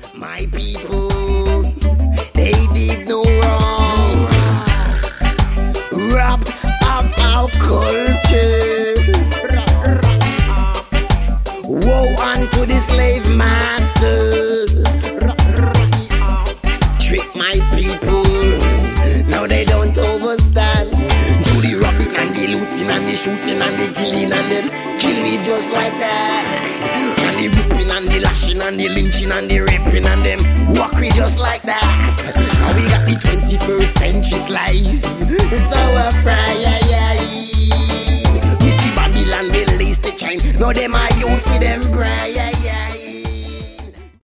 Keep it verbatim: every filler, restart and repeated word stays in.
My people, they did no wrong. Rob of our culture. Woe unto the slave masters. Trick my people, now they don't overstand. Do the robbing and the looting and the shooting and the killing and them kill me just like that. And the ripping and the lashing and the lynching and the raping and them walk me just like that. Now we got the twenty-first century life, so afraid. Misty Babylon will lace the chain, now them I use for them bride.